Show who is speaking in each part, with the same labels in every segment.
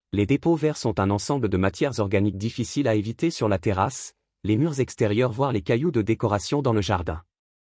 Speaker 1: Les dépôts verts sont un ensemble de matières organiques difficiles à éviter sur la terrasse, les murs extérieurs voire les cailloux de décoration dans le jardin.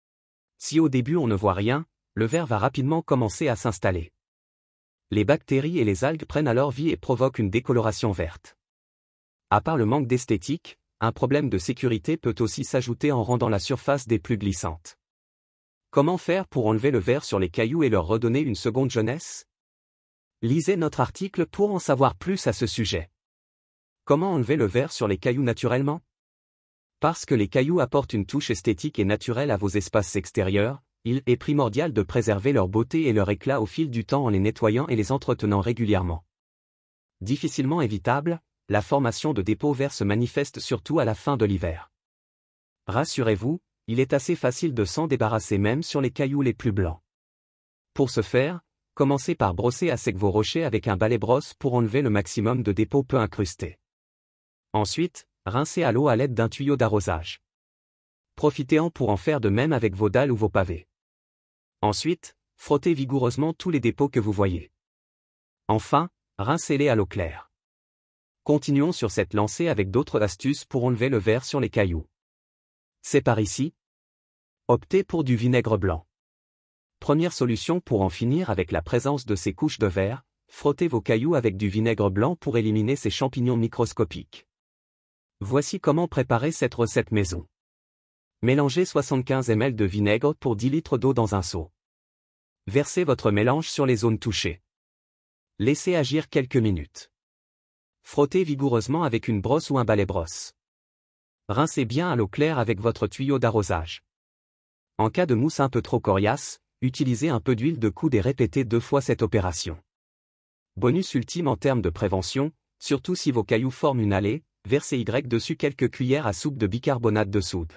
Speaker 1: Si au début on ne voit rien, le verre va rapidement commencer à s'installer. Les bactéries et les algues prennent alors vie et provoquent une décoloration verte. À part le manque d'esthétique, un problème de sécurité peut aussi s'ajouter en rendant la surface des plus glissante. Comment faire pour enlever le verre sur les cailloux et leur redonner une seconde jeunesse? Lisez notre article pour en savoir plus à ce sujet. Comment enlever le verre sur les cailloux naturellement? Parce que les cailloux apportent une touche esthétique et naturelle à vos espaces extérieurs, il est primordial de préserver leur beauté et leur éclat au fil du temps en les nettoyant et les entretenant régulièrement. Difficilement évitable, la formation de dépôts verts se manifeste surtout à la fin de l'hiver. Rassurez-vous, il est assez facile de s'en débarrasser même sur les cailloux les plus blancs. Pour ce faire, commencez par brosser à sec vos rochers avec un balai-brosse pour enlever le maximum de dépôts peu incrustés. Ensuite, rincez à l'eau à l'aide d'un tuyau d'arrosage. Profitez-en pour en faire de même avec vos dalles ou vos pavés. Ensuite, frottez vigoureusement tous les dépôts que vous voyez. Enfin, rincez-les à l'eau claire. Continuons sur cette lancée avec d'autres astuces pour enlever le verre sur les cailloux. C'est par ici. Optez pour du vinaigre blanc. Première solution pour en finir avec la présence de ces couches de verre, frottez vos cailloux avec du vinaigre blanc pour éliminer ces champignons microscopiques. Voici comment préparer cette recette maison. Mélangez 75 ml de vinaigre pour 10 litres d'eau dans un seau. Versez votre mélange sur les zones touchées. Laissez agir quelques minutes. Frottez vigoureusement avec une brosse ou un balai-brosse. Rincez bien à l'eau claire avec votre tuyau d'arrosage. En cas de mousse un peu trop coriace, utilisez un peu d'huile de coude et répétez 2 fois cette opération. Bonus ultime en termes de prévention, surtout si vos cailloux forment une allée, versez dessus quelques cuillères à soupe de bicarbonate de soude.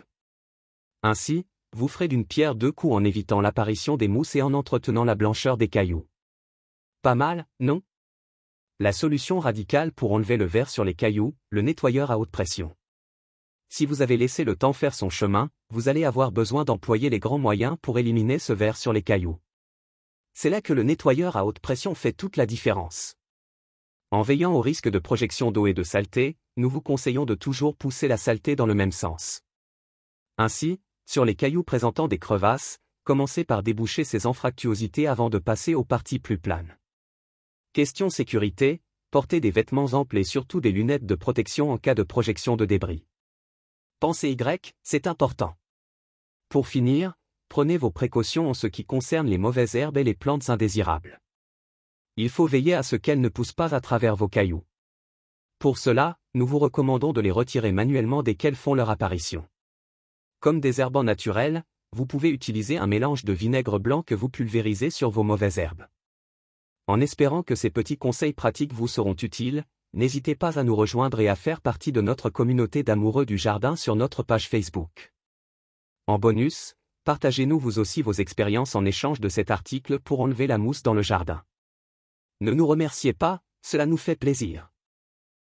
Speaker 1: Ainsi, vous ferez d'une pierre 2 coups en évitant l'apparition des mousses et en entretenant la blancheur des cailloux. Pas mal, non? La solution radicale pour enlever le verre sur les cailloux, le nettoyeur à haute pression. Si vous avez laissé le temps faire son chemin, vous allez avoir besoin d'employer les grands moyens pour éliminer ce verre sur les cailloux. C'est là que le nettoyeur à haute pression fait toute la différence. En veillant au risque de projection d'eau et de saleté, nous vous conseillons de toujours pousser la saleté dans le même sens. Ainsi, sur les cailloux présentant des crevasses, commencez par déboucher ces anfractuosités avant de passer aux parties plus planes. Question sécurité, portez des vêtements amples et surtout des lunettes de protection en cas de projection de débris. Pensez c'est important. Pour finir, prenez vos précautions en ce qui concerne les mauvaises herbes et les plantes indésirables. Il faut veiller à ce qu'elles ne poussent pas à travers vos cailloux. Pour cela, nous vous recommandons de les retirer manuellement dès qu'elles font leur apparition. Comme désherbant naturel, vous pouvez utiliser un mélange de vinaigre blanc que vous pulvérisez sur vos mauvaises herbes. En espérant que ces petits conseils pratiques vous seront utiles, n'hésitez pas à nous rejoindre et à faire partie de notre communauté d'amoureux du jardin sur notre page Facebook. En bonus, partagez-nous vous aussi vos expériences en échange de cet article pour enlever la mousse dans le jardin. Ne nous remerciez pas, cela nous fait plaisir.